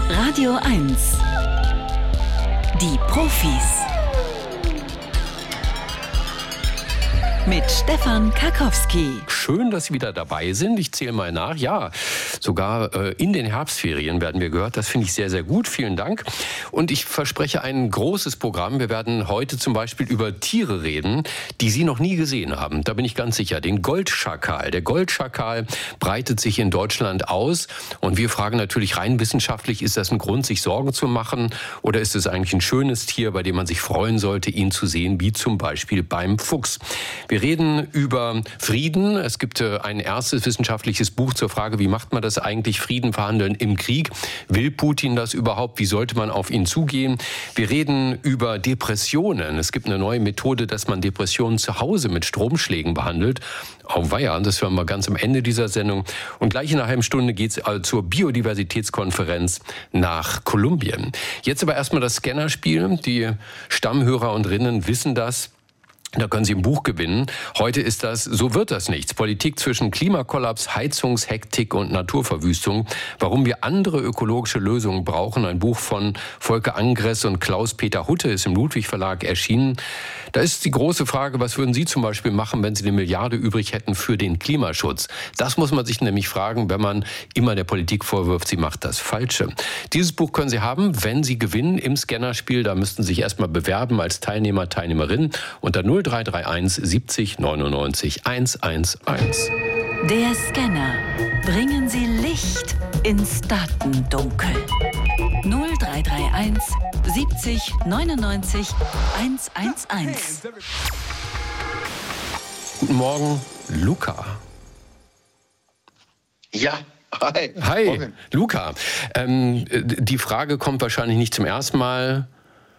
Radio 1. Die Profis. Mit Stefan Karkowski. Schön, dass Sie wieder dabei sind. Ich zähle mal nach. Ja, sogar in den Herbstferien werden wir gehört. Das finde ich sehr, sehr gut. Vielen Dank. Und ich verspreche ein großes Programm. Wir werden heute zum Beispiel über Tiere reden, die Sie noch nie gesehen haben. Da bin ich ganz sicher. Den Goldschakal. Der Goldschakal breitet sich in Deutschland aus. Und wir fragen natürlich rein wissenschaftlich, ist das ein Grund, sich Sorgen zu machen? Oder ist es eigentlich ein schönes Tier, bei dem man sich freuen sollte, ihn zu sehen, wie zum Beispiel beim Fuchs? Wir reden über Frieden. Es gibt ein erstes wissenschaftliches Buch zur Frage, wie macht man das eigentlich, Frieden verhandeln im Krieg? Will Putin das überhaupt? Wie sollte man auf ihn zugehen? Wir reden über Depressionen. Es gibt eine neue Methode, dass man Depressionen zu Hause mit Stromschlägen behandelt. Auweia, das hören wir ganz am Ende dieser Sendung. Und gleich in einer halben Stunde geht es zur Biodiversitätskonferenz nach Kolumbien. Jetzt aber erstmal das Scannerspiel. Die Stammhörer und Rinnen wissen das. Da können Sie ein Buch gewinnen. Heute ist das So wird das nichts. Politik zwischen Klimakollaps, Heizungshektik und Naturverwüstung. Warum wir andere ökologische Lösungen brauchen. Ein Buch von Volker Angress und Klaus-Peter Hutte ist im Ludwig Verlag erschienen. Da ist die große Frage, was würden Sie zum Beispiel machen, wenn Sie eine Milliarde übrig hätten für den Klimaschutz? Das muss man sich nämlich fragen, wenn man immer der Politik vorwirft, sie macht das Falsche. Dieses Buch können Sie haben, wenn Sie gewinnen im Scannerspiel. Da müssten Sie sich erstmal bewerben als Teilnehmer, Teilnehmerin unter 0331 70 99 111. Der Scanner. Bringen Sie Licht ins Datendunkel. 0331 70 99 111. Guten Morgen, Luca. Ja, hi. Hi, Morgen. Luca. Die Frage kommt wahrscheinlich nicht zum ersten Mal.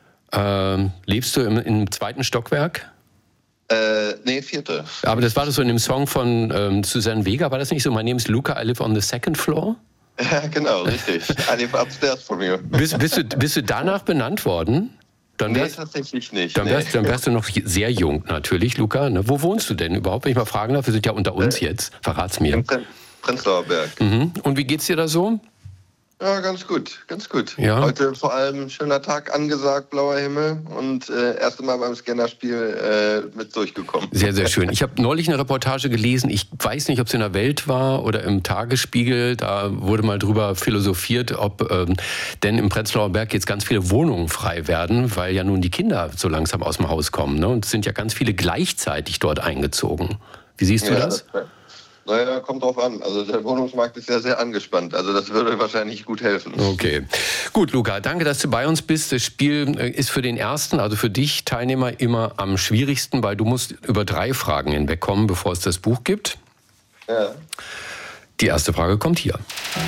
Lebst du im zweiten Stockwerk? Nee, 4. Aber das war das so in dem Song von Susanne Vega. War das nicht so, my name is Luca, I live on the second floor? Ja, genau, richtig. I live upstairs from you. Bist du danach benannt worden? Nee, tatsächlich nicht. Dann wärst du noch sehr jung natürlich, Luca. Ne? Wo wohnst du denn überhaupt, wenn ich mal fragen darf? Wir sind ja unter uns jetzt. Verrat's mir. Im Prenzlauer Berg. Mhm. Und wie geht's dir da so? Ja, ganz gut, ganz gut. Ja. Heute vor allem schöner Tag angesagt, blauer Himmel und erste Mal beim Scannerspiel mit durchgekommen. Sehr, sehr schön. Ich habe neulich eine Reportage gelesen, ich weiß nicht, ob es in der Welt war oder im Tagesspiegel, da wurde mal drüber philosophiert, ob denn im Prenzlauer Berg jetzt ganz viele Wohnungen frei werden, weil ja nun die Kinder so langsam aus dem Haus kommen. Ne? Und es sind ja ganz viele gleichzeitig dort eingezogen. Wie siehst du das? Naja, kommt drauf an. Also der Wohnungsmarkt ist ja sehr angespannt. Also das würde wahrscheinlich gut helfen. Okay. Gut, Luca, danke, dass du bei uns bist. Das Spiel ist für den ersten, also für dich Teilnehmer, immer am schwierigsten, weil du musst über 3 Fragen hinwegkommen, bevor es das Buch gibt. Ja. Die erste Frage kommt hier.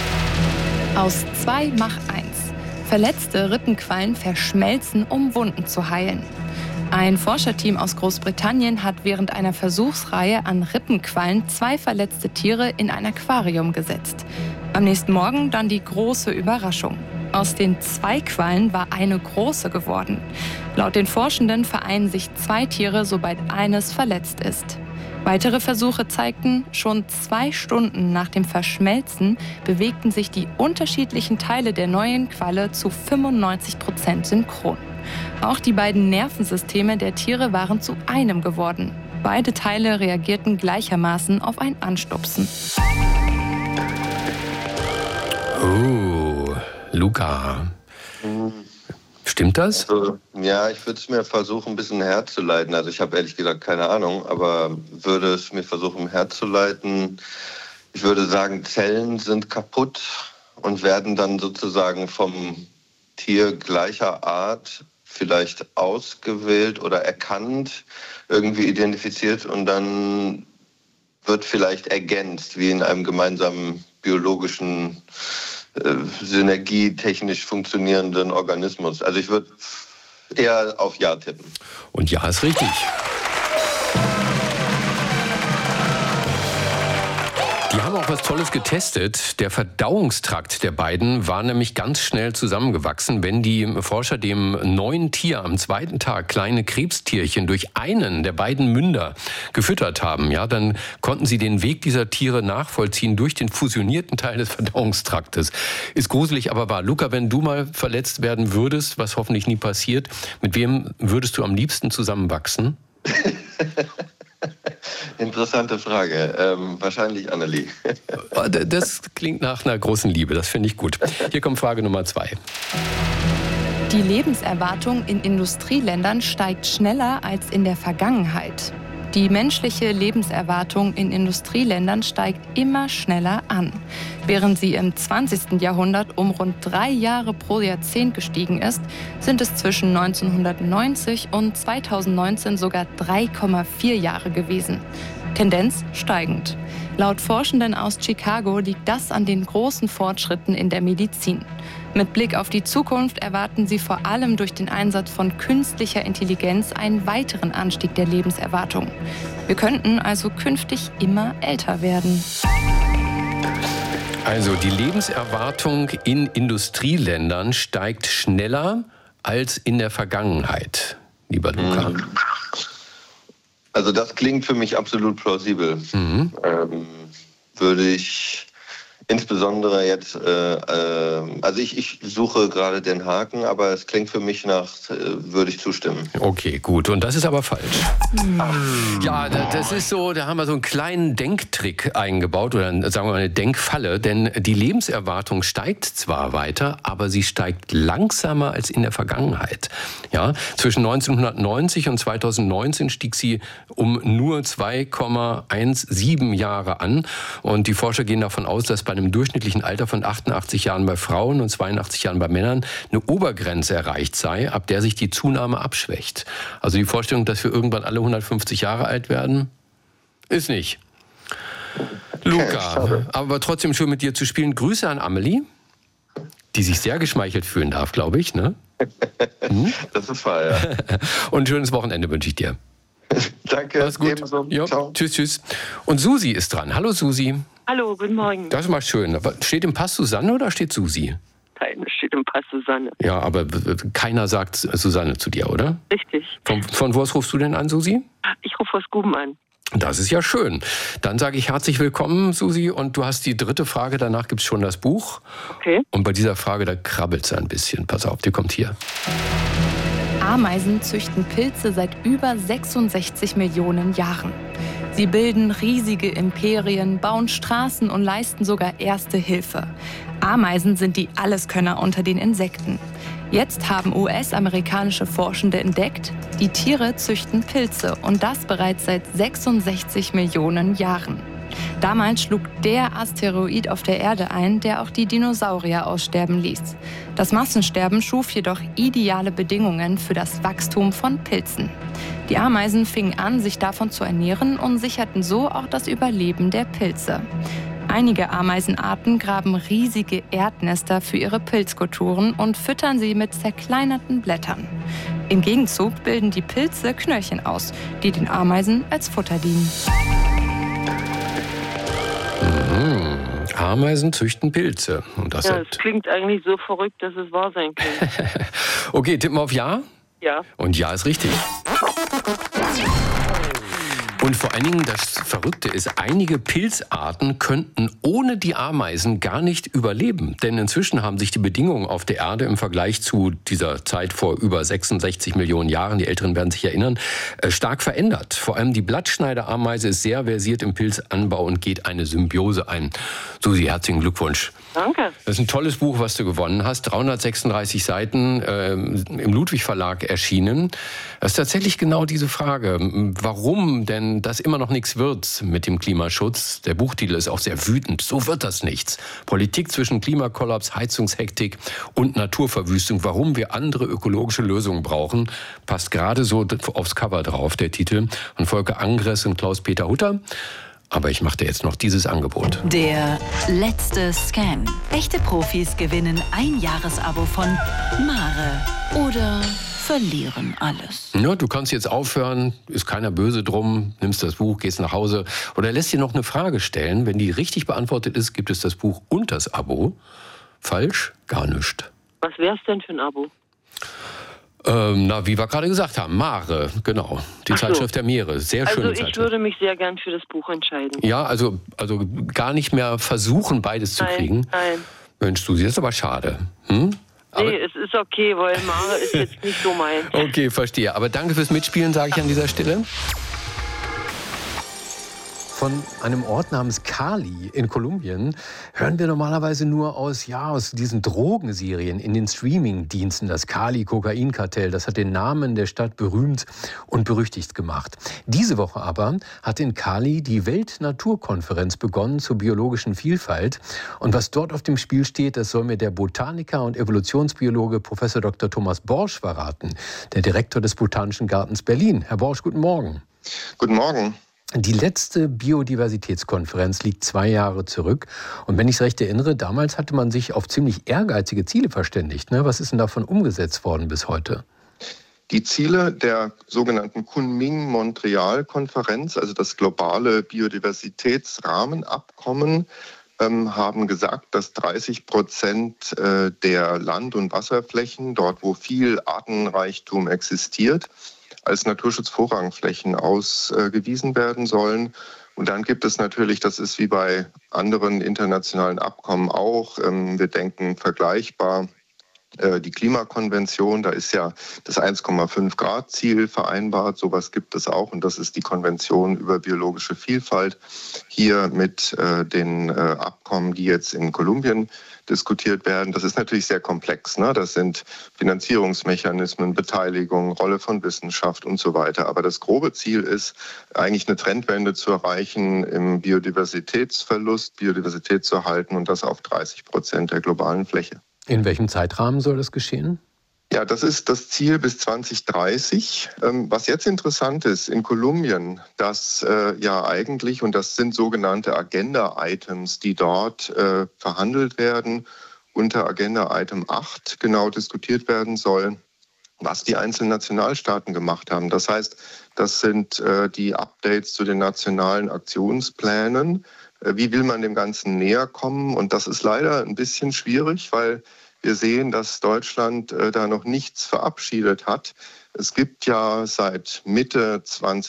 Aus 2 mach 1. Verletzte Rippenquallen verschmelzen, um Wunden zu heilen. Ein Forscherteam aus Großbritannien hat während einer Versuchsreihe an Rippenquallen 2 verletzte Tiere in ein Aquarium gesetzt. Am nächsten Morgen dann die große Überraschung. Aus den 2 Quallen war eine große geworden. Laut den Forschenden vereinen sich 2 Tiere, sobald eines verletzt ist. Weitere Versuche zeigten, schon 2 Stunden nach dem Verschmelzen bewegten sich die unterschiedlichen Teile der neuen Qualle zu 95% synchron. Auch die beiden Nervensysteme der Tiere waren zu einem geworden. Beide Teile reagierten gleichermaßen auf ein Anstupsen. Oh, Luca. Stimmt das? Also, ja, ich würde es mir versuchen, ein bisschen herzuleiten. Also ich habe ehrlich gesagt keine Ahnung, aber würde es mir versuchen, herzuleiten. Ich würde sagen, Zellen sind kaputt und werden dann sozusagen vom Tier gleicher Art vielleicht ausgewählt oder erkannt, irgendwie identifiziert und dann wird vielleicht ergänzt, wie in einem gemeinsamen biologischen, synergietechnisch funktionierenden Organismus. Also ich würde eher auf Ja tippen. Und Ja ist richtig. Die haben auch was Tolles getestet. Der Verdauungstrakt der beiden war nämlich ganz schnell zusammengewachsen. Wenn die Forscher dem neuen Tier am zweiten Tag kleine Krebstierchen durch einen der beiden Münder gefüttert haben, ja, dann konnten sie den Weg dieser Tiere nachvollziehen durch den fusionierten Teil des Verdauungstraktes. Ist gruselig, aber wahr. Luca, wenn du mal verletzt werden würdest, was hoffentlich nie passiert, mit wem würdest du am liebsten zusammenwachsen? Interessante Frage. Wahrscheinlich Annelie. Das klingt nach einer großen Liebe, das finde ich gut. Hier kommt Frage Nummer 2. Die Lebenserwartung in Industrieländern steigt schneller als in der Vergangenheit. Die menschliche Lebenserwartung in Industrieländern steigt immer schneller an. Während sie im 20. Jahrhundert um rund 3 Jahre pro Jahrzehnt gestiegen ist, sind es zwischen 1990 und 2019 sogar 3,4 Jahre gewesen. Tendenz steigend. Laut Forschenden aus Chicago liegt das an den großen Fortschritten in der Medizin. Mit Blick auf die Zukunft erwarten sie vor allem durch den Einsatz von künstlicher Intelligenz einen weiteren Anstieg der Lebenserwartung. Wir könnten also künftig immer älter werden. Also die Lebenserwartung in Industrieländern steigt schneller als in der Vergangenheit, lieber Luca. Also das klingt für mich absolut plausibel. Würde ich insbesondere jetzt, also ich suche gerade den Haken, aber es klingt für mich nach, würde ich zustimmen. Okay, gut. Und das ist aber falsch. Ja, das ist so, da haben wir so einen kleinen Denktrick eingebaut oder sagen wir mal eine Denkfalle, denn die Lebenserwartung steigt zwar weiter, aber sie steigt langsamer als in der Vergangenheit. Ja, zwischen 1990 und 2019 stieg sie um nur 2,17 Jahre an und die Forscher gehen davon aus, dass bei einem durchschnittlichen Alter von 88 Jahren bei Frauen und 82 Jahren bei Männern eine Obergrenze erreicht sei, ab der sich die Zunahme abschwächt. Also die Vorstellung, dass wir irgendwann alle 150 Jahre alt werden, ist nicht. Luca, aber trotzdem schön mit dir zu spielen. Grüße an Amelie, die sich sehr geschmeichelt fühlen darf, glaube ich, ne? Das ist wahr, ja. Und ein schönes Wochenende wünsche ich dir. Danke. Mach's gut. Ebenso. Jo, Ciao. Tschüss, tschüss. Und Susi ist dran. Hallo Susi. Hallo, guten Morgen. Das ist mal schön. Steht im Pass Susanne oder steht Susi? Nein, steht im Pass Susanne. Ja, aber keiner sagt Susanne zu dir, oder? Richtig. Von wo aus rufst du denn an, Susi? Ich rufe aus Guben an. Das ist ja schön. Dann sage ich herzlich willkommen, Susi. Und du hast die dritte Frage, danach gibt es schon das Buch. Okay. Und bei dieser Frage, da krabbelt es ein bisschen. Pass auf, die kommt hier. Ameisen züchten Pilze seit über 66 Millionen Jahren. Sie bilden riesige Imperien, bauen Straßen und leisten sogar Erste Hilfe. Ameisen sind die Alleskönner unter den Insekten. Jetzt haben US-amerikanische Forschende entdeckt, die Tiere züchten Pilze und das bereits seit 66 Millionen Jahren. Damals schlug der Asteroid auf der Erde ein, der auch die Dinosaurier aussterben ließ. Das Massensterben schuf jedoch ideale Bedingungen für das Wachstum von Pilzen. Die Ameisen fingen an, sich davon zu ernähren und sicherten so auch das Überleben der Pilze. Einige Ameisenarten graben riesige Erdnester für ihre Pilzkulturen und füttern sie mit zerkleinerten Blättern. Im Gegenzug bilden die Pilze Knöllchen aus, die den Ameisen als Futter dienen. Ameisen züchten Pilze. Und das Das klingt eigentlich so verrückt, dass es wahr sein kann. Okay, tippen wir auf Ja? Ja. Und Ja ist richtig. Und vor allen Dingen, das Verrückte ist, einige Pilzarten könnten ohne die Ameisen gar nicht überleben. Denn inzwischen haben sich die Bedingungen auf der Erde im Vergleich zu dieser Zeit vor über 66 Millionen Jahren, die Älteren werden sich erinnern, stark verändert. Vor allem die Blattschneiderameise ist sehr versiert im Pilzanbau und geht eine Symbiose ein. Susi, herzlichen Glückwunsch. Danke. Das ist ein tolles Buch, was du gewonnen hast. 336 Seiten im Ludwig Verlag erschienen. Das ist tatsächlich genau diese Frage. Warum denn das immer noch nichts wird mit dem Klimaschutz? Der Buchtitel ist auch sehr wütend. So wird das nichts. Politik zwischen Klimakollaps, Heizungshektik und Naturverwüstung. Warum wir andere ökologische Lösungen brauchen, passt gerade so aufs Cover drauf, der Titel. Von Volker Angres und Klaus-Peter Hutter. Aber ich mache dir jetzt noch dieses Angebot. Der letzte Scan. Echte Profis gewinnen ein Jahresabo von Mare oder verlieren alles. Ja, du kannst jetzt aufhören, ist keiner böse drum, nimmst das Buch, gehst nach Hause oder lässt dir noch eine Frage stellen. Wenn die richtig beantwortet ist, gibt es das Buch und das Abo. Falsch? Gar nichts. Was wäre es denn für ein Abo? Wie wir gerade gesagt haben, Mare, genau. Die Zeitschrift der Meere, sehr schöne Also ich Zeitschrift. würde mich sehr gern für das Buch entscheiden. Ja, also gar nicht mehr versuchen, beides zu kriegen. Nein. Mensch, du, das ist aber schade. Nee, es ist okay, weil Mare ist jetzt nicht so mein. Okay, verstehe. Aber danke fürs Mitspielen, sage ich an dieser Stelle. Von einem Ort namens Cali in Kolumbien hören wir normalerweise nur aus diesen Drogenserien in den Streaming-Diensten. Das Cali-Kokain-Kartell, das hat den Namen der Stadt berühmt und berüchtigt gemacht. Diese Woche aber hat in Cali die Weltnaturkonferenz begonnen zur biologischen Vielfalt. Und was dort auf dem Spiel steht, das soll mir der Botaniker und Evolutionsbiologe Prof. Dr. Thomas Borsch verraten, der Direktor des Botanischen Gartens Berlin. Herr Borsch, guten Morgen. Guten Morgen. Die letzte Biodiversitätskonferenz liegt 2 Jahre zurück. Und wenn ich es recht erinnere, damals hatte man sich auf ziemlich ehrgeizige Ziele verständigt. Was ist denn davon umgesetzt worden bis heute? Die Ziele der sogenannten Kunming-Montreal-Konferenz, also das globale Biodiversitätsrahmenabkommen, haben gesagt, dass 30% der Land- und Wasserflächen, dort wo viel Artenreichtum existiert, als Naturschutzvorrangflächen ausgewiesen werden sollen. Und dann gibt es natürlich, das ist wie bei anderen internationalen Abkommen auch, wir denken vergleichbar, die Klimakonvention, da ist ja das 1,5 Grad Ziel vereinbart, sowas gibt es auch und das ist die Konvention über biologische Vielfalt. Hier mit den Abkommen, die jetzt in Kolumbien diskutiert werden. Das ist natürlich sehr komplex. Das sind Finanzierungsmechanismen, Beteiligung, Rolle von Wissenschaft und so weiter. Aber das grobe Ziel ist, eigentlich eine Trendwende zu erreichen im Biodiversitätsverlust, Biodiversität zu erhalten und das auf 30% der globalen Fläche. In welchem Zeitrahmen soll das geschehen? Ja, das ist das Ziel bis 2030. Was jetzt interessant ist, in Kolumbien, dass eigentlich, und das sind sogenannte Agenda-Items, die dort verhandelt werden, unter Agenda-Item 8 genau diskutiert werden soll, was die einzelnen Nationalstaaten gemacht haben. Das heißt, das sind die Updates zu den nationalen Aktionsplänen. Wie will man dem Ganzen näher kommen? Und das ist leider ein bisschen schwierig, weil wir sehen, dass Deutschland da noch nichts verabschiedet hat. Es gibt ja seit Mitte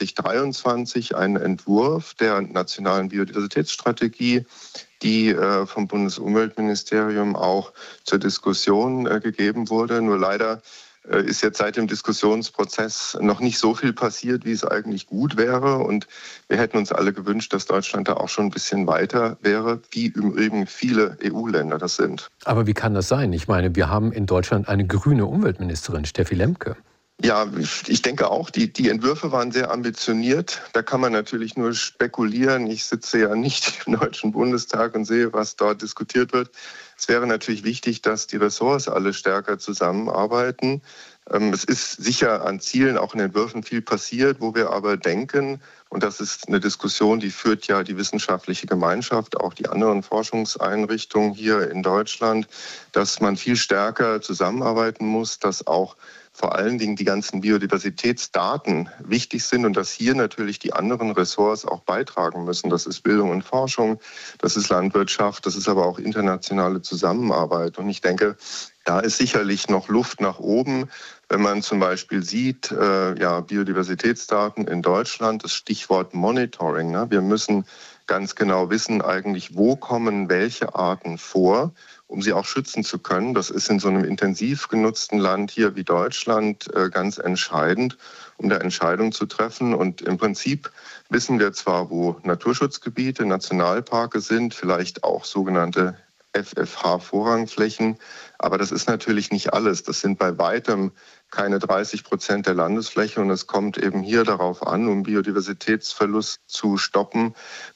2023 einen Entwurf der nationalen Biodiversitätsstrategie, die vom Bundesumweltministerium auch zur Diskussion gegeben wurde. Nur leider ist jetzt seit dem Diskussionsprozess noch nicht so viel passiert, wie es eigentlich gut wäre. Und wir hätten uns alle gewünscht, dass Deutschland da auch schon ein bisschen weiter wäre, wie im Übrigen viele EU-Länder das sind. Aber wie kann das sein? Ich meine, wir haben in Deutschland eine grüne Umweltministerin, Steffi Lemke. Ja, ich denke auch, die Entwürfe waren sehr ambitioniert. Da kann man natürlich nur spekulieren. Ich sitze ja nicht im Deutschen Bundestag und sehe, was dort diskutiert wird. Es wäre natürlich wichtig, dass die Ressorts alle stärker zusammenarbeiten. Es ist sicher an Zielen, auch in Entwürfen viel passiert, wo wir aber denken, und das ist eine Diskussion, die führt ja die wissenschaftliche Gemeinschaft, auch die anderen Forschungseinrichtungen hier in Deutschland, dass man viel stärker zusammenarbeiten muss, dass auch vor allen Dingen die ganzen Biodiversitätsdaten wichtig sind und dass hier natürlich die anderen Ressorts auch beitragen müssen. Das ist Bildung und Forschung, das ist Landwirtschaft, das ist aber auch internationale Zusammenarbeit. Und ich denke, da ist sicherlich noch Luft nach oben, wenn man zum Beispiel sieht, Biodiversitätsdaten in Deutschland, das Stichwort Monitoring. Wir müssen ganz genau wissen eigentlich, wo kommen welche Arten vor, um sie auch schützen zu können. Das ist in so einem intensiv genutzten Land hier wie Deutschland ganz entscheidend, um da Entscheidungen zu treffen. Und im Prinzip wissen wir zwar, wo Naturschutzgebiete, Nationalparke sind, vielleicht auch sogenannte FFH-Vorrangflächen, aber das ist natürlich nicht alles. Das sind bei weitem keine 30% der Landesfläche und es kommt eben hier darauf an, um Biodiversitätsverlust zu stoppen,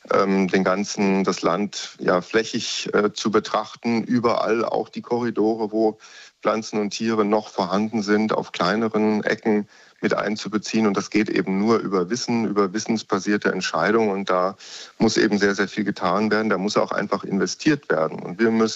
das Land flächig zu betrachten, überall auch die Korridore, wo Pflanzen und Tiere noch vorhanden sind, auf kleineren Ecken mit einzubeziehen. Und das geht eben nur über Wissen, über wissensbasierte Entscheidungen. Und da muss eben sehr, sehr viel getan werden. Da muss auch einfach investiert werden. Und wir müssen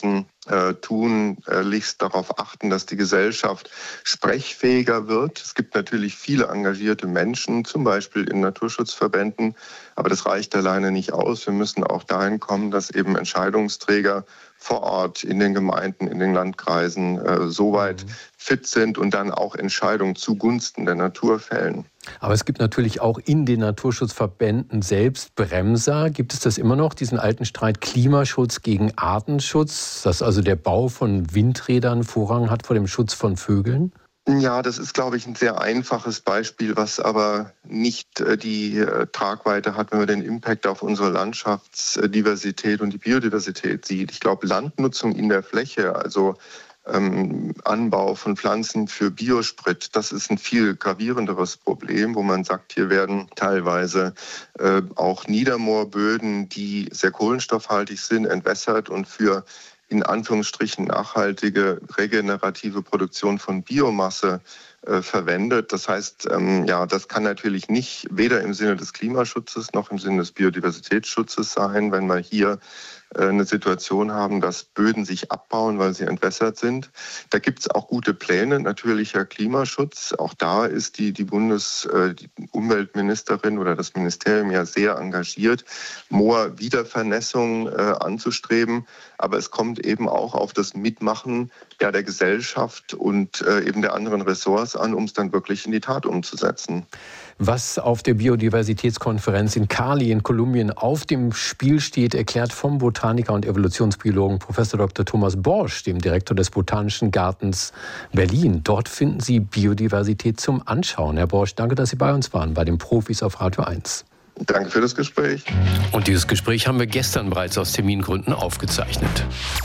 tunlichst darauf achten, dass die Gesellschaft sprechfähiger wird. Es gibt natürlich viele engagierte Menschen, zum Beispiel in Naturschutzverbänden, aber das reicht alleine nicht aus. Wir müssen auch dahin kommen, dass eben Entscheidungsträger vor Ort in den Gemeinden, in den Landkreisen soweit fit sind und dann auch Entscheidungen zugunsten der Natur fällen. Aber es gibt natürlich auch in den Naturschutzverbänden selbst Bremser. Gibt es das immer noch, diesen alten Streit Klimaschutz gegen Artenschutz, dass also der Bau von Windrädern Vorrang hat vor dem Schutz von Vögeln? Ja, das ist, glaube ich, ein sehr einfaches Beispiel, was aber nicht die Tragweite hat, wenn man den Impact auf unsere Landschaftsdiversität und die Biodiversität sieht. Ich glaube, Landnutzung in der Fläche, also Anbau von Pflanzen für Biosprit, das ist ein viel gravierenderes Problem, wo man sagt, hier werden teilweise auch Niedermoorböden, die sehr kohlenstoffhaltig sind, entwässert und für in Anführungsstrichen nachhaltige, regenerative Produktion von Biomasse verwendet. Das heißt, das kann natürlich nicht weder im Sinne des Klimaschutzes noch im Sinne des Biodiversitätsschutzes sein, wenn wir hier eine Situation haben, dass Böden sich abbauen, weil sie entwässert sind. Da gibt es auch gute Pläne, natürlicher Klimaschutz. Auch da ist die Umweltministerin oder das Ministerium ja sehr engagiert, Moor-Wiedervernässung anzustreben. Aber es kommt eben auch auf das Mitmachen der Gesellschaft und eben der anderen Ressorts an, um es dann wirklich in die Tat umzusetzen. Was auf der Biodiversitätskonferenz in Cali in Kolumbien auf dem Spiel steht, erklärt vom Botaniker und Evolutionsbiologen Prof. Dr. Thomas Borsch, dem Direktor des Botanischen Gartens Berlin. Dort finden Sie Biodiversität zum Anschauen. Herr Borsch, danke, dass Sie bei uns waren, bei den Profis auf Radio 1. Danke für das Gespräch. Und dieses Gespräch haben wir gestern bereits aus Termingründen aufgezeichnet.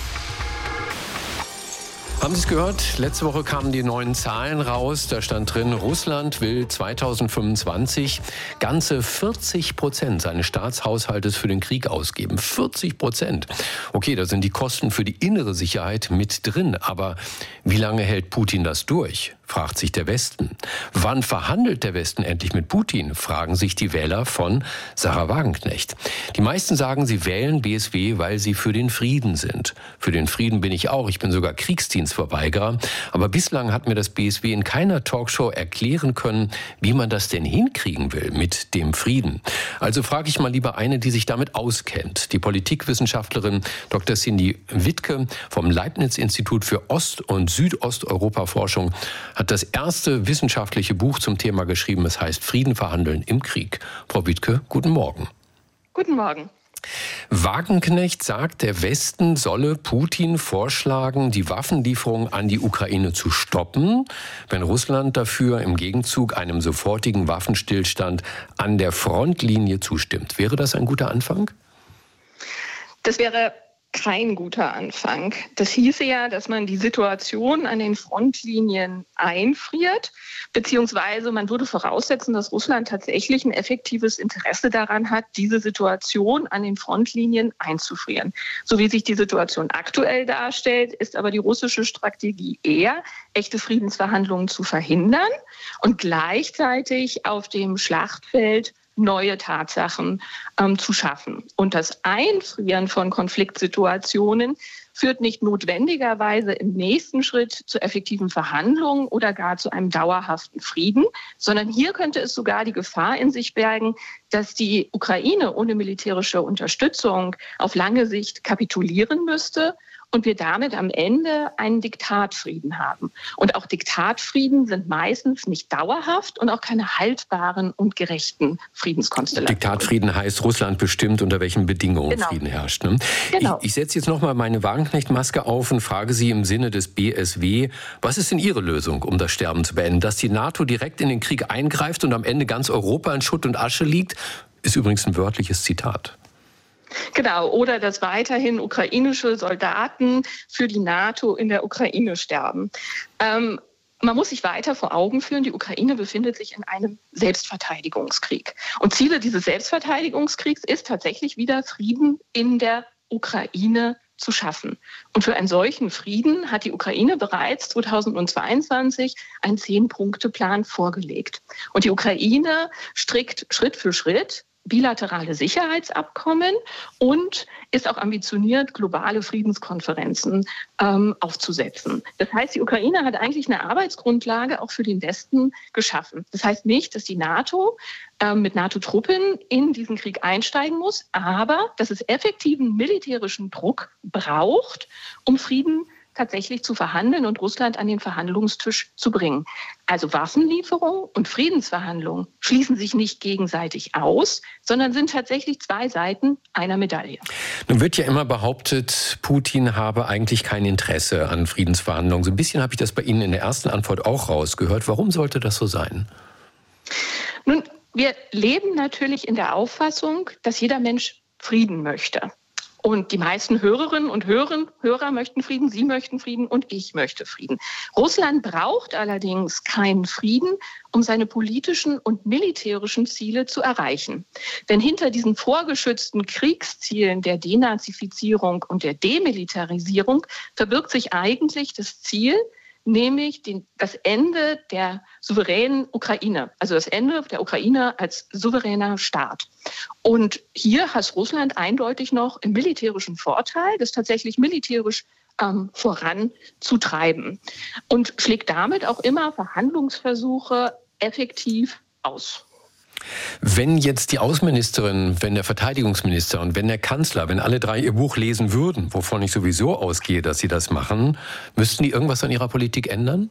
Haben Sie es gehört? Letzte Woche kamen die neuen Zahlen raus. Da stand drin, Russland will 2025 ganze 40% seines Staatshaushaltes für den Krieg ausgeben. 40%. Okay, da sind die Kosten für die innere Sicherheit mit drin. Aber wie lange hält Putin das durch? Fragt sich der Westen. Wann verhandelt der Westen endlich mit Putin? Fragen sich die Wähler von Sarah Wagenknecht. Die meisten sagen, sie wählen BSW, weil sie für den Frieden sind. Für den Frieden bin ich auch. Ich bin sogar Kriegsdienstverweigerer. Aber bislang hat mir das BSW in keiner Talkshow erklären können, wie man das denn hinkriegen will mit dem Frieden. Also frage ich mal lieber eine, die sich damit auskennt. Die Politikwissenschaftlerin Dr. Cindy Wittke vom Leibniz-Institut für Ost- und Südosteuropa-Forschung hat das erste wissenschaftliche Buch zum Thema geschrieben. Es heißt Frieden verhandeln im Krieg. Frau Wittke, guten Morgen. Guten Morgen. Wagenknecht sagt, der Westen solle Putin vorschlagen, die Waffenlieferung an die Ukraine zu stoppen, wenn Russland dafür im Gegenzug einem sofortigen Waffenstillstand an der Frontlinie zustimmt. Wäre das ein guter Anfang? Das wäre kein guter Anfang. Das hieße ja, dass man die Situation an den Frontlinien einfriert, beziehungsweise man würde voraussetzen, dass Russland tatsächlich ein effektives Interesse daran hat, diese Situation an den Frontlinien einzufrieren. So wie sich die Situation aktuell darstellt, ist aber die russische Strategie eher, echte Friedensverhandlungen zu verhindern und gleichzeitig auf dem Schlachtfeld neue Tatsachen zu schaffen. Und das Einfrieren von Konfliktsituationen führt nicht notwendigerweise im nächsten Schritt zu effektiven Verhandlungen oder gar zu einem dauerhaften Frieden, sondern hier könnte es sogar die Gefahr in sich bergen, dass die Ukraine ohne militärische Unterstützung auf lange Sicht kapitulieren müsste und wir damit am Ende einen Diktatfrieden haben. Und auch Diktatfrieden sind meistens nicht dauerhaft und auch keine haltbaren und gerechten Friedenskonstellationen. Diktatfrieden heißt, Russland bestimmt, unter welchen Bedingungen Frieden herrscht. Ne? Genau. Ich setze jetzt nochmal meine Wagenknecht-Maske auf und frage Sie im Sinne des BSW, was ist denn Ihre Lösung, um das Sterben zu beenden? Dass die NATO direkt in den Krieg eingreift und am Ende ganz Europa in Schutt und Asche liegt, ist übrigens ein wörtliches Zitat. Genau, oder dass weiterhin ukrainische Soldaten für die NATO in der Ukraine sterben. Man muss sich weiter vor Augen führen, die Ukraine befindet sich in einem Selbstverteidigungskrieg. Und Ziele dieses Selbstverteidigungskriegs ist tatsächlich wieder Frieden in der Ukraine zu schaffen. Und für einen solchen Frieden hat die Ukraine bereits 2022 einen 10-Punkte-Plan vorgelegt. Und die Ukraine strickt Schritt für Schritt bilaterale Sicherheitsabkommen und ist auch ambitioniert, globale Friedenskonferenzen aufzusetzen. Das heißt, die Ukraine hat eigentlich eine Arbeitsgrundlage auch für den Westen geschaffen. Das heißt nicht, dass die NATO mit NATO-Truppen in diesen Krieg einsteigen muss, aber dass es effektiven militärischen Druck braucht, um Frieden tatsächlich zu verhandeln und Russland an den Verhandlungstisch zu bringen. Also Waffenlieferung und Friedensverhandlungen schließen sich nicht gegenseitig aus, sondern sind tatsächlich zwei Seiten einer Medaille. Nun wird ja immer behauptet, Putin habe eigentlich kein Interesse an Friedensverhandlungen. So ein bisschen habe ich das bei Ihnen in der ersten Antwort auch rausgehört. Warum sollte das so sein? Nun, wir leben natürlich in der Auffassung, dass jeder Mensch Frieden möchte. Und die meisten Hörerinnen und Hörer möchten Frieden, Sie möchten Frieden und ich möchte Frieden. Russland braucht allerdings keinen Frieden, um seine politischen und militärischen Ziele zu erreichen. Denn hinter diesen vorgeschützten Kriegszielen der Denazifizierung und der Demilitarisierung verbirgt sich eigentlich das Ziel, nämlich das Ende der souveränen Ukraine, also das Ende der Ukraine als souveräner Staat. Und hier hat Russland eindeutig noch einen militärischen Vorteil, das tatsächlich militärisch voranzutreiben und schlägt damit auch immer Verhandlungsversuche effektiv aus. Wenn jetzt die Außenministerin, wenn der Verteidigungsminister und wenn der Kanzler, wenn alle drei ihr Buch lesen würden, wovon ich sowieso ausgehe, dass sie das machen, müssten die irgendwas an ihrer Politik ändern?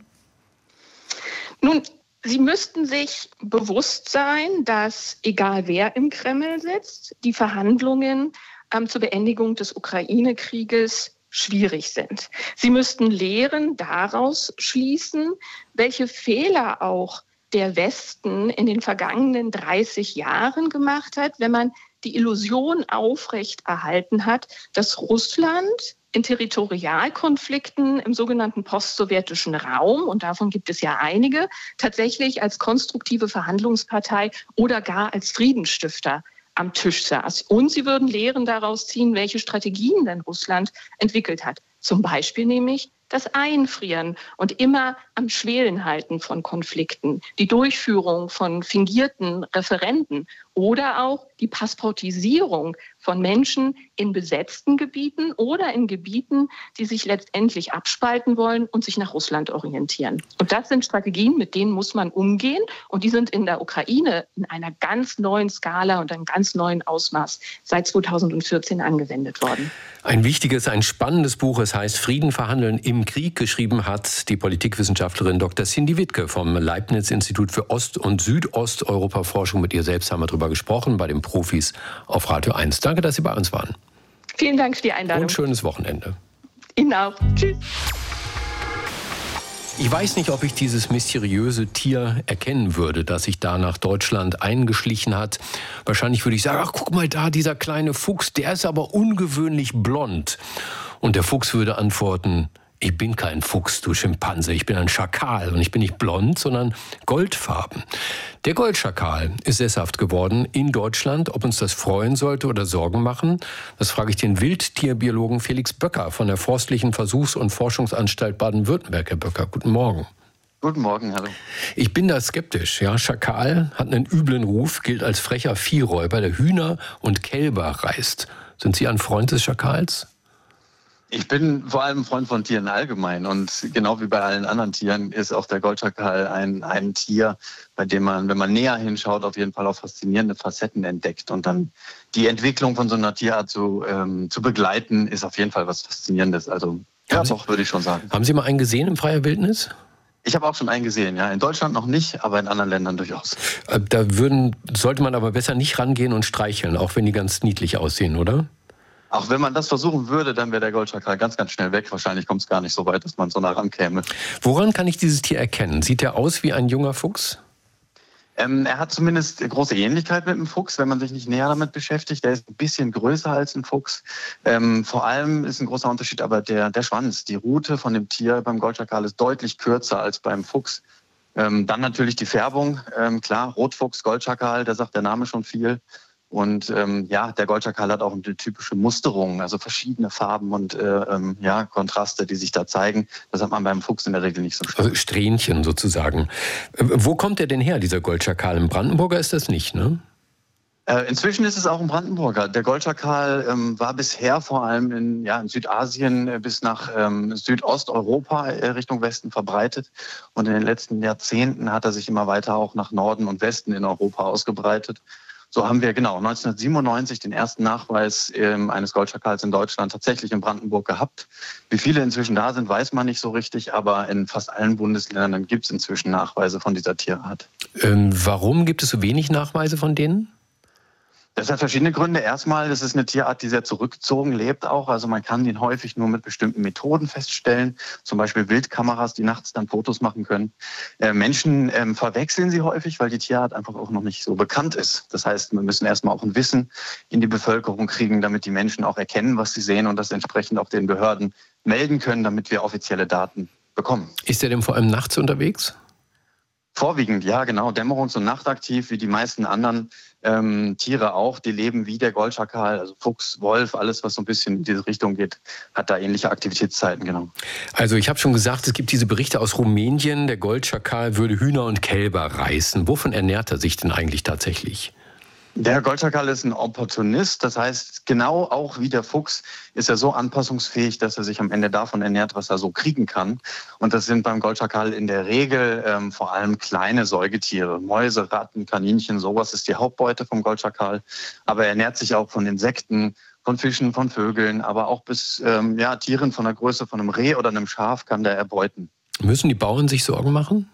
Nun, sie müssten sich bewusst sein, dass egal wer im Kreml sitzt, die Verhandlungen zur Beendigung des Ukraine-Krieges schwierig sind. Sie müssten Lehren daraus schließen, welche Fehler auch der Westen in den vergangenen 30 Jahren gemacht hat, wenn man die Illusion aufrechterhalten hat, dass Russland in Territorialkonflikten im sogenannten postsowjetischen Raum, und davon gibt es ja einige, tatsächlich als konstruktive Verhandlungspartei oder gar als Friedensstifter am Tisch saß. Und sie würden Lehren daraus ziehen, welche Strategien denn Russland entwickelt hat. Zum Beispiel nämlich das Einfrieren und immer am Schwelen halten von Konflikten, die Durchführung von fingierten Referenden oder auch die Passportisierung von Menschen in besetzten Gebieten oder in Gebieten, die sich letztendlich abspalten wollen und sich nach Russland orientieren. Und das sind Strategien, mit denen muss man umgehen. Und die sind in der Ukraine in einer ganz neuen Skala und einem ganz neuen Ausmaß seit 2014 angewendet worden. Ein wichtiges, ein spannendes Buch. Es heißt Frieden verhandeln im Krieg. Geschrieben hat die Politikwissenschaftlerin Dr. Cindy Wittke vom Leibniz-Institut für Ost- und Südosteuropa-Forschung. Mit ihr selbst haben wir darüber gesprochen, bei den Profis auf Radio 1. Danke, dass Sie bei uns waren. Vielen Dank für die Einladung. Und schönes Wochenende. Ihnen auch. Tschüss. Ich weiß nicht, ob ich dieses mysteriöse Tier erkennen würde, das sich da nach Deutschland eingeschlichen hat. Wahrscheinlich würde ich sagen, ach, guck mal da, dieser kleine Fuchs, der ist aber ungewöhnlich blond. Und der Fuchs würde antworten, ich bin kein Fuchs, du Schimpanse, ich bin ein Schakal und ich bin nicht blond, sondern goldfarben. Der Goldschakal ist sesshaft geworden in Deutschland. Ob uns das freuen sollte oder Sorgen machen, das frage ich den Wildtierbiologen Felix Böcker von der Forstlichen Versuchs- und Forschungsanstalt Baden-Württemberg. Herr Böcker, guten Morgen. Guten Morgen, hallo. Ich bin da skeptisch. Ja, Schakal hat einen üblen Ruf, gilt als frecher Viehräuber, der Hühner und Kälber reißt. Sind Sie ein Freund des Schakals? Ich bin vor allem Freund von Tieren allgemein und genau wie bei allen anderen Tieren ist auch der Goldschakal ein Tier, bei dem man, wenn man näher hinschaut, auf jeden Fall auch faszinierende Facetten entdeckt. Und dann die Entwicklung von so einer Tierart zu begleiten, ist auf jeden Fall was Faszinierendes. Also ja, doch, würde ich schon sagen. Haben Sie mal einen gesehen im freier Wildnis? Ich habe auch schon einen gesehen, ja. In Deutschland noch nicht, aber in anderen Ländern durchaus. Da sollte man aber besser nicht rangehen und streicheln, auch wenn die ganz niedlich aussehen, oder? Auch wenn man das versuchen würde, dann wäre der Goldschakal ganz, ganz schnell weg. Wahrscheinlich kommt es gar nicht so weit, dass man so nah rankäme. Woran kann ich dieses Tier erkennen? Sieht er aus wie ein junger Fuchs? Er hat zumindest große Ähnlichkeit mit einem Fuchs, wenn man sich nicht näher damit beschäftigt. Er ist ein bisschen größer als ein Fuchs. Vor allem ist ein großer Unterschied aber der Schwanz. Die Rute von dem Tier beim Goldschakal ist deutlich kürzer als beim Fuchs. Dann natürlich die Färbung. Klar, Rotfuchs, Goldschakal, da sagt der Name schon viel. Und der Goldschakal hat auch eine typische Musterung, also verschiedene Farben und Kontraste, die sich da zeigen. Das hat man beim Fuchs in der Regel nicht so stark. Also Strähnchen sozusagen. Wo kommt der denn her, dieser Goldschakal? In Brandenburger ist das nicht, ne? Inzwischen ist es auch ein Brandenburger. Der Goldschakal war bisher vor allem in Südasien bis nach Südosteuropa Richtung Westen verbreitet. Und in den letzten Jahrzehnten hat er sich immer weiter auch nach Norden und Westen in Europa ausgebreitet. So haben wir 1997 den ersten Nachweis eines Goldschakals in Deutschland tatsächlich in Brandenburg gehabt. Wie viele inzwischen da sind, weiß man nicht so richtig, aber in fast allen Bundesländern gibt es inzwischen Nachweise von dieser Tierart. Warum gibt es so wenig Nachweise von denen? Das hat verschiedene Gründe. Erstmal, das ist eine Tierart, die sehr zurückgezogen lebt auch. Also man kann den häufig nur mit bestimmten Methoden feststellen. Zum Beispiel Wildkameras, die nachts dann Fotos machen können. Menschen verwechseln sie häufig, weil die Tierart einfach auch noch nicht so bekannt ist. Das heißt, wir müssen erstmal auch ein Wissen in die Bevölkerung kriegen, damit die Menschen auch erkennen, was sie sehen und das entsprechend auch den Behörden melden können, damit wir offizielle Daten bekommen. Ist er denn vor allem nachts unterwegs? Vorwiegend, ja genau, dämmerungs- und nachtaktiv, wie die meisten anderen Tiere auch. Die leben wie der Goldschakal, also Fuchs, Wolf, alles, was so ein bisschen in diese Richtung geht, hat da ähnliche Aktivitätszeiten, genau. Also ich habe schon gesagt, es gibt diese Berichte aus Rumänien, der Goldschakal würde Hühner und Kälber reißen. Wovon ernährt er sich denn eigentlich tatsächlich? Der Goldschakal ist ein Opportunist, das heißt, genau auch wie der Fuchs ist er so anpassungsfähig, dass er sich am Ende davon ernährt, was er so kriegen kann. Und das sind beim Goldschakal in der Regel vor allem kleine Säugetiere, Mäuse, Ratten, Kaninchen, sowas ist die Hauptbeute vom Goldschakal. Aber er ernährt sich auch von Insekten, von Fischen, von Vögeln, aber auch bis Tieren von der Größe von einem Reh oder einem Schaf kann der erbeuten. Müssen die Bauern sich Sorgen machen?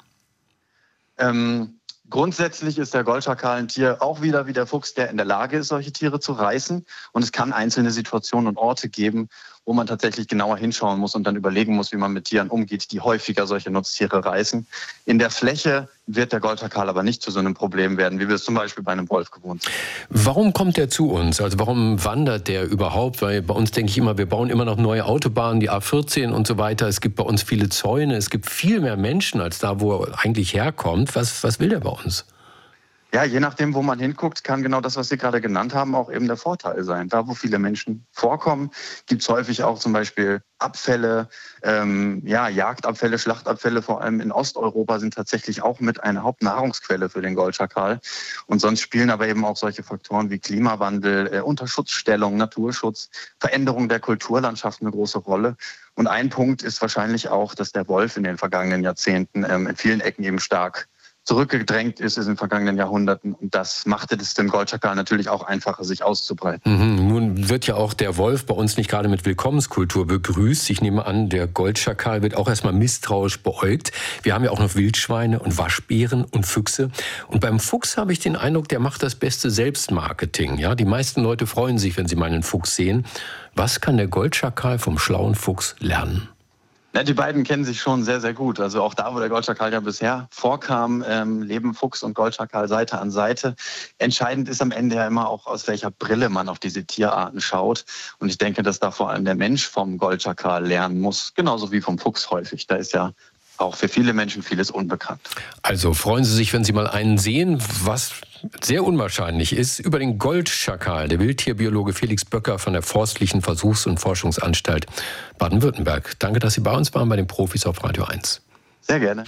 Grundsätzlich ist der Goldschakal ein Tier auch wieder wie der Fuchs, der in der Lage ist, solche Tiere zu reißen. Und es kann einzelne Situationen und Orte geben, wo man tatsächlich genauer hinschauen muss und dann überlegen muss, wie man mit Tieren umgeht, die häufiger solche Nutztiere reißen. In der Fläche wird der Goldschakal aber nicht zu so einem Problem werden, wie wir es zum Beispiel bei einem Wolf gewohnt sind. Warum kommt der zu uns? Also warum wandert der überhaupt? Weil bei uns denke ich immer, wir bauen immer noch neue Autobahnen, die A14 und so weiter. Es gibt bei uns viele Zäune, es gibt viel mehr Menschen als da, wo er eigentlich herkommt. Was will der bei uns? Ja, je nachdem, wo man hinguckt, kann genau das, was Sie gerade genannt haben, auch eben der Vorteil sein. Da, wo viele Menschen vorkommen, gibt es häufig auch zum Beispiel Abfälle, Jagdabfälle, Schlachtabfälle, vor allem in Osteuropa sind tatsächlich auch mit eine Hauptnahrungsquelle für den Goldschakal. Und sonst spielen aber eben auch solche Faktoren wie Klimawandel, Unterschutzstellung, Naturschutz, Veränderung der Kulturlandschaft eine große Rolle. Und ein Punkt ist wahrscheinlich auch, dass der Wolf in den vergangenen Jahrzehnten in vielen Ecken eben stark zurückgedrängt ist in den vergangenen Jahrhunderten. Und das machte es dem Goldschakal natürlich auch einfacher, sich auszubreiten. Nun wird ja auch der Wolf bei uns nicht gerade mit Willkommenskultur begrüßt. Ich nehme an, der Goldschakal wird auch erstmal misstrauisch beäugt. Wir haben ja auch noch Wildschweine und Waschbären und Füchse. Und beim Fuchs habe ich den Eindruck, der macht das beste Selbstmarketing. Ja, die meisten Leute freuen sich, wenn sie mal einen Fuchs sehen. Was kann der Goldschakal vom schlauen Fuchs lernen? Ja, die beiden kennen sich schon sehr, sehr gut. Also auch da, wo der Goldschakal ja bisher vorkam, leben Fuchs und Goldschakal Seite an Seite. Entscheidend ist am Ende ja immer auch, aus welcher Brille man auf diese Tierarten schaut. Und ich denke, dass da vor allem der Mensch vom Goldschakal lernen muss, genauso wie vom Fuchs häufig. Da ist ja auch für viele Menschen vieles unbekannt. Also freuen Sie sich, wenn Sie mal einen sehen, was sehr unwahrscheinlich ist, über den Goldschakal. Der Wildtierbiologe Felix Böcker von der Forstlichen Versuchs- und Forschungsanstalt Baden-Württemberg. Danke, dass Sie bei uns waren, bei den Profis auf Radio 1. Sehr gerne.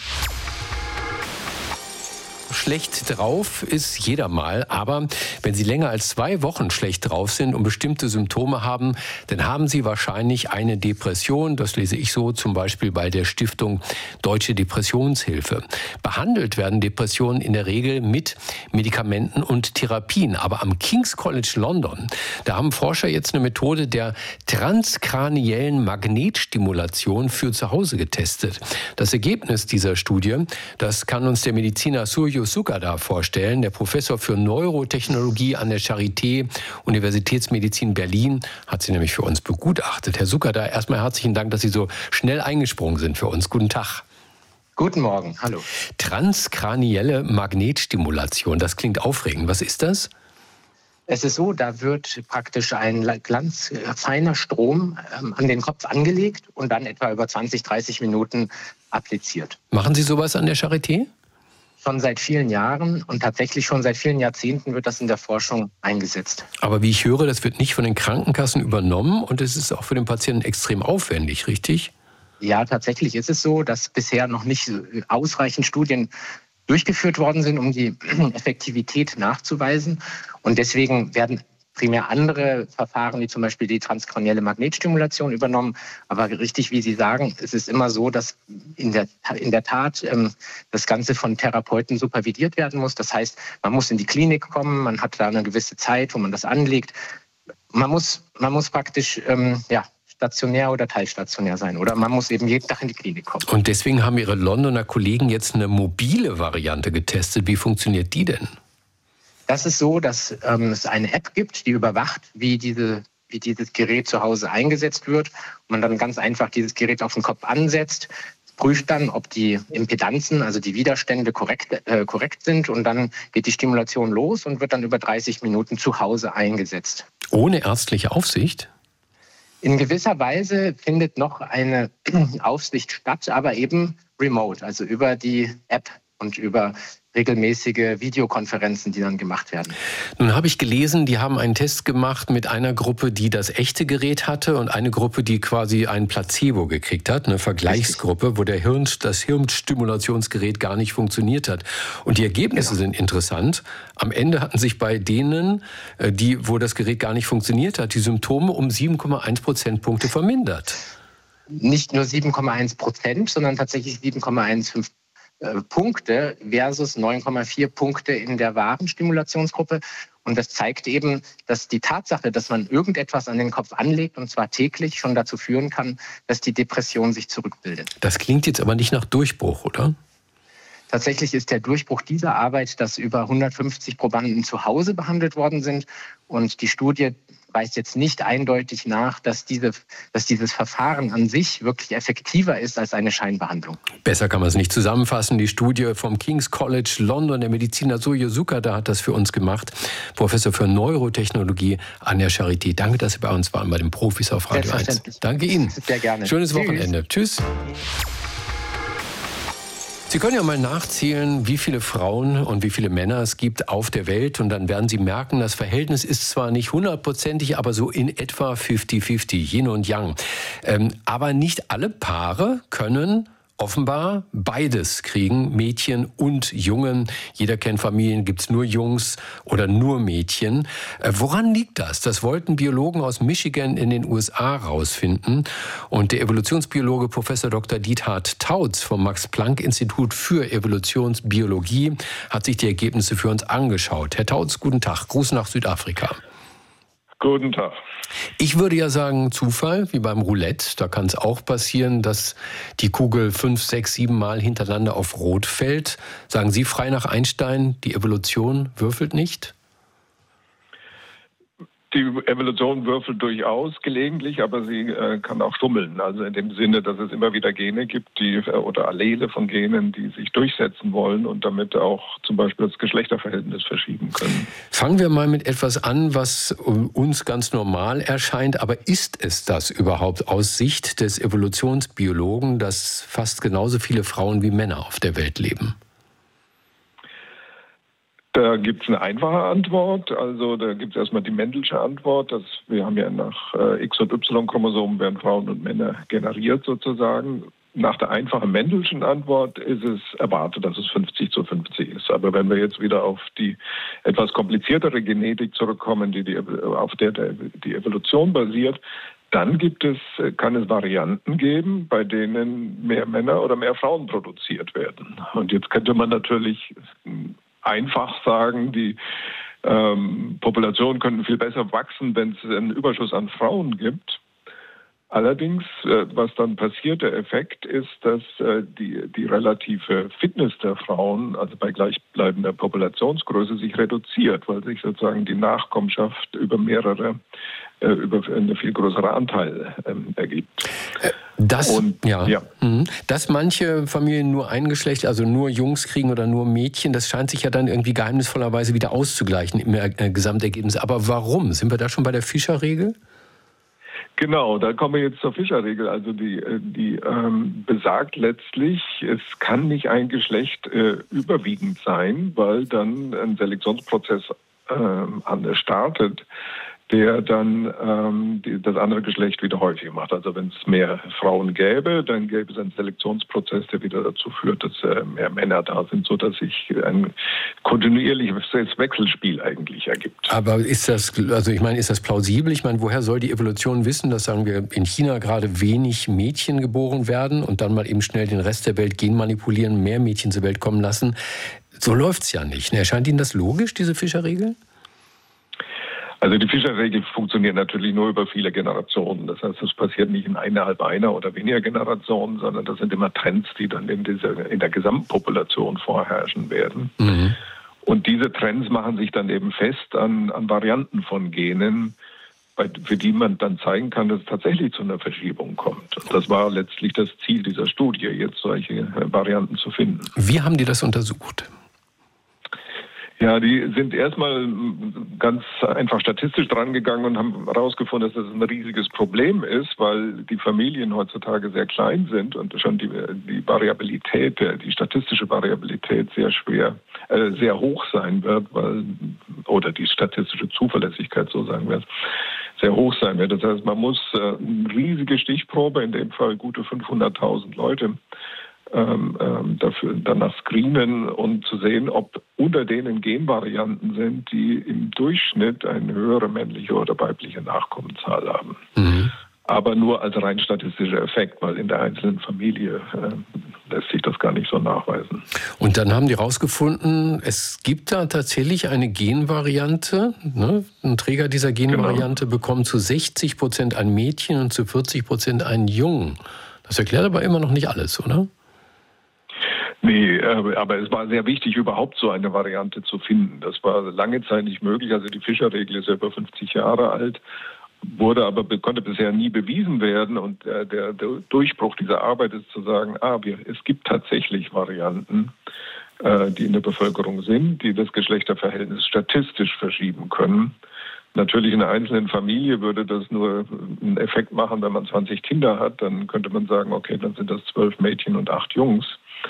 Schlecht drauf ist jeder mal, aber wenn Sie länger als 2 Wochen schlecht drauf sind und bestimmte Symptome haben, dann haben Sie wahrscheinlich eine Depression. Das lese ich so zum Beispiel bei der Stiftung Deutsche Depressionshilfe. Behandelt werden Depressionen in der Regel mit Medikamenten und Therapien. Aber am King's College London, da haben Forscher jetzt eine Methode der transkraniellen Magnetstimulation für zu Hause getestet. Das Ergebnis dieser Studie, das kann uns der Mediziner Suryo Sukada vorstellen, der Professor für Neurotechnologie an der Charité Universitätsmedizin Berlin, hat sie nämlich für uns begutachtet. Herr Sukada, erstmal herzlichen Dank, dass Sie so schnell eingesprungen sind für uns. Guten Tag. Guten Morgen, hallo. Transkranielle Magnetstimulation, das klingt aufregend. Was ist das? Es ist so, da wird praktisch ein ganz feiner Strom an den Kopf angelegt und dann etwa über 20, 30 Minuten appliziert. Machen Sie sowas an der Charité? Schon seit vielen Jahren und tatsächlich schon seit vielen Jahrzehnten wird das in der Forschung eingesetzt. Aber wie ich höre, das wird nicht von den Krankenkassen übernommen und es ist auch für den Patienten extrem aufwendig, richtig? Ja, tatsächlich ist es so, dass bisher noch nicht ausreichend Studien durchgeführt worden sind, um die Effektivität nachzuweisen. Und deswegen werden primär andere Verfahren, wie zum Beispiel die transkranielle Magnetstimulation, übernommen. Aber richtig, wie Sie sagen, es ist immer so, dass in der Tat das Ganze von Therapeuten supervidiert werden muss. Das heißt, man muss in die Klinik kommen, man hat da eine gewisse Zeit, wo man das anlegt. Man muss praktisch stationär oder teilstationär sein. Oder man muss eben jeden Tag in die Klinik kommen. Und deswegen haben Ihre Londoner Kollegen jetzt eine mobile Variante getestet. Wie funktioniert die denn? Das ist so, dass es eine App gibt, die überwacht, wie dieses Gerät zu Hause eingesetzt wird. Und man dann ganz einfach dieses Gerät auf den Kopf ansetzt, prüft dann, ob die Impedanzen, also die Widerstände korrekt sind. Und dann geht die Stimulation los und wird dann über 30 Minuten zu Hause eingesetzt. Ohne ärztliche Aufsicht? In gewisser Weise findet noch eine Aufsicht statt, aber eben remote, also über die App und über regelmäßige Videokonferenzen, die dann gemacht werden. Nun habe ich gelesen, die haben einen Test gemacht mit einer Gruppe, die das echte Gerät hatte und eine Gruppe, die quasi ein Placebo gekriegt hat, eine Vergleichsgruppe, wo das Hirnstimulationsgerät gar nicht funktioniert hat. Und die Ergebnisse sind interessant. Am Ende hatten sich bei denen, wo das Gerät gar nicht funktioniert hat, die Symptome um 7,1 Prozentpunkte vermindert. Nicht nur 7,1%, sondern tatsächlich 7,15 Punkte versus 9,4 Punkte in der wahren Stimulationsgruppe. Und das zeigt eben, dass die Tatsache, dass man irgendetwas an den Kopf anlegt, und zwar täglich, schon dazu führen kann, dass die Depression sich zurückbildet. Das klingt jetzt aber nicht nach Durchbruch, oder? Tatsächlich ist der Durchbruch dieser Arbeit, dass über 150 Probanden zu Hause behandelt worden sind. Und die Studie weist jetzt nicht eindeutig nach, dass dieses Verfahren an sich wirklich effektiver ist als eine Scheinbehandlung. Besser kann man es nicht zusammenfassen. Die Studie vom King's College London, der Mediziner Surya Sukada hat das für uns gemacht. Professor für Neurotechnologie an der Charité. Danke, dass Sie bei uns waren, bei den Profis auf Radio 1. Danke Ihnen. Sehr gerne. Schönes Wochenende. Tschüss. Sie können ja mal nachzählen, wie viele Frauen und wie viele Männer es gibt auf der Welt. Und dann werden Sie merken, das Verhältnis ist zwar nicht 100%ig, aber so in etwa 50-50, Yin und Yang. Aber nicht alle Paare können offenbar beides kriegen, Mädchen und Jungen. Jeder kennt Familien, gibt es nur Jungs oder nur Mädchen. Woran liegt das? Das wollten Biologen aus Michigan in den USA rausfinden. Und der Evolutionsbiologe Professor Dr. Diethard Tautz vom Max-Planck-Institut für Evolutionsbiologie hat sich die Ergebnisse für uns angeschaut. Herr Tautz, guten Tag. Gruß nach Südafrika. Guten Tag. Ich würde ja sagen Zufall, wie beim Roulette. Da kann es auch passieren, dass die Kugel 5, 6, 7 Mal hintereinander auf Rot fällt. Sagen Sie frei nach Einstein, die Evolution würfelt nicht? Die Evolution würfelt durchaus gelegentlich, aber sie kann auch schummeln. Also in dem Sinne, dass es immer wieder Gene gibt, oder Allele von Genen, die sich durchsetzen wollen und damit auch zum Beispiel das Geschlechterverhältnis verschieben können. Fangen wir mal mit etwas an, was uns ganz normal erscheint. Aber ist es das überhaupt aus Sicht des Evolutionsbiologen, dass fast genauso viele Frauen wie Männer auf der Welt leben? Da gibt es eine einfache Antwort. Also da gibt es erstmal die Mendel'sche Antwort. Wir haben ja nach X- und Y-Chromosomen werden Frauen und Männer generiert sozusagen. Nach der einfachen Mendel'schen Antwort ist es erwartet, dass es 50-50 ist. Aber wenn wir jetzt wieder auf die etwas kompliziertere Genetik zurückkommen, auf der die Evolution basiert, dann kann es Varianten geben, bei denen mehr Männer oder mehr Frauen produziert werden. Und jetzt könnte man natürlich einfach sagen, die Populationen könnten viel besser wachsen, wenn es einen Überschuss an Frauen gibt. Allerdings, was dann passiert, der Effekt ist, dass die relative Fitness der Frauen, also bei gleichbleibender Populationsgröße, sich reduziert, weil sich sozusagen die Nachkommenschaft über eine viel größere Anteil ergibt. Dass manche Familien nur ein Geschlecht, also nur Jungs kriegen oder nur Mädchen, das scheint sich ja dann irgendwie geheimnisvollerweise wieder auszugleichen im Gesamtergebnis. Aber warum? Sind wir da schon bei der Fischer-Regel? Genau, da kommen wir jetzt zur Fischer-Regel. Also die besagt letztlich, es kann nicht ein Geschlecht überwiegend sein, weil dann ein Selektionsprozess startet, der dann das andere Geschlecht wieder häufig macht. Also wenn es mehr Frauen gäbe, dann gäbe es einen Selektionsprozess, der wieder dazu führt, dass mehr Männer da sind, sodass sich ein kontinuierliches Wechselspiel eigentlich ergibt. Aber ist das plausibel? Ich meine, woher soll die Evolution wissen, dass, sagen wir, in China gerade wenig Mädchen geboren werden und dann mal eben schnell den Rest der Welt genmanipulieren, mehr Mädchen zur Welt kommen lassen? So läuft's ja nicht. Erscheint Ihnen das logisch, diese Fischer-Regel? Also die Fischer-Regel funktioniert natürlich nur über viele Generationen. Das heißt, es passiert nicht in innerhalb einer oder weniger Generationen, sondern das sind immer Trends, die dann in der Gesamtpopulation vorherrschen werden. Mhm. Und diese Trends machen sich dann eben fest an Varianten von Genen, für die man dann zeigen kann, dass es tatsächlich zu einer Verschiebung kommt. Und das war letztlich das Ziel dieser Studie, jetzt solche Varianten zu finden. Wie haben die das untersucht? Ja, die sind erstmal ganz einfach statistisch dran gegangen und haben herausgefunden, dass das ein riesiges Problem ist, weil die Familien heutzutage sehr klein sind und schon die Variabilität, die statistische Variabilität sehr hoch sein wird, oder die statistische Zuverlässigkeit, so sagen wir es, sehr hoch sein wird. Das heißt, man muss eine riesige Stichprobe, in dem Fall gute 500.000 Leute, dafür danach screenen und zu sehen, ob unter denen Genvarianten sind, die im Durchschnitt eine höhere männliche oder weibliche Nachkommenzahl haben. Mhm. Aber nur als rein statistischer Effekt, weil in der einzelnen Familie lässt sich das gar nicht so nachweisen. Und dann haben die herausgefunden, es gibt da tatsächlich eine Genvariante. Ne? Ein Träger dieser Genvariante bekommt zu 60% ein Mädchen und zu 40% einen Jungen. Das erklärt aber immer noch nicht alles, oder? Nee, aber es war sehr wichtig, überhaupt so eine Variante zu finden. Das war lange Zeit nicht möglich. Also die Fischer-Regel ist ja über 50 Jahre alt, konnte bisher nie bewiesen werden. Und der Durchbruch dieser Arbeit ist zu sagen, es gibt tatsächlich Varianten, die in der Bevölkerung sind, die das Geschlechterverhältnis statistisch verschieben können. Natürlich in einer einzelnen Familie würde das nur einen Effekt machen, wenn man 20 Kinder hat. Dann könnte man sagen, okay, dann sind das 12 Mädchen und 8 Jungs.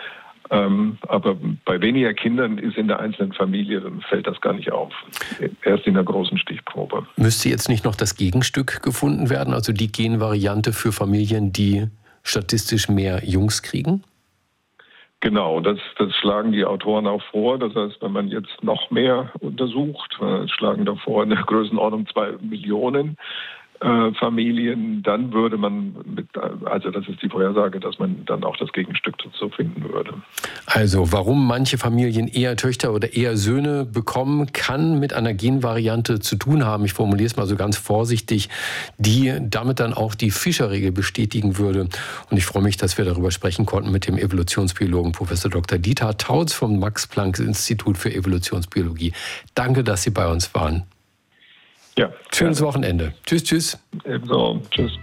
Aber bei weniger Kindern ist in der einzelnen Familie, dann fällt das gar nicht auf. Erst in der großen Stichprobe. Müsste jetzt nicht noch das Gegenstück gefunden werden, also die Genvariante für Familien, die statistisch mehr Jungs kriegen? Genau, das schlagen die Autoren auch vor. Das heißt, wenn man jetzt noch mehr untersucht, schlagen davor in der Größenordnung 2 Millionen Familien, dann würde man das ist die Vorhersage, dass man dann auch das Gegenstück dazu finden würde. Also, warum manche Familien eher Töchter oder eher Söhne bekommen, kann mit einer Genvariante zu tun haben. Ich formuliere es mal so ganz vorsichtig, die damit dann auch die Fischer-Regel bestätigen würde. Und ich freue mich, dass wir darüber sprechen konnten mit dem Evolutionsbiologen Professor Dr. Dieter Tautz vom Max-Planck-Institut für Evolutionsbiologie. Danke, dass Sie bei uns waren. Ja. Schönes Wochenende. Tschüss, tschüss. Ebenso. Tschüss.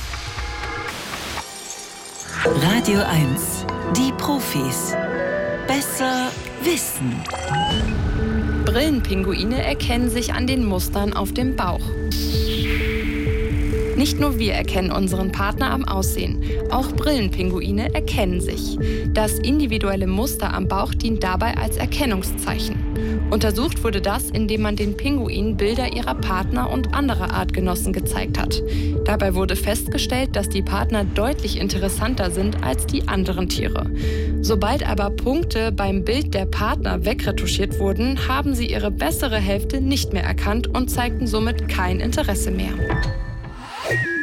Radio 1. Die Profis. Besser wissen. Brillenpinguine erkennen sich an den Mustern auf dem Bauch. Nicht nur wir erkennen unseren Partner am Aussehen, auch Brillenpinguine erkennen sich. Das individuelle Muster am Bauch dient dabei als Erkennungszeichen. Untersucht wurde das, indem man den Pinguinen Bilder ihrer Partner und anderer Artgenossen gezeigt hat. Dabei wurde festgestellt, dass die Partner deutlich interessanter sind als die anderen Tiere. Sobald aber Punkte beim Bild der Partner wegretuschiert wurden, haben sie ihre bessere Hälfte nicht mehr erkannt und zeigten somit kein Interesse mehr.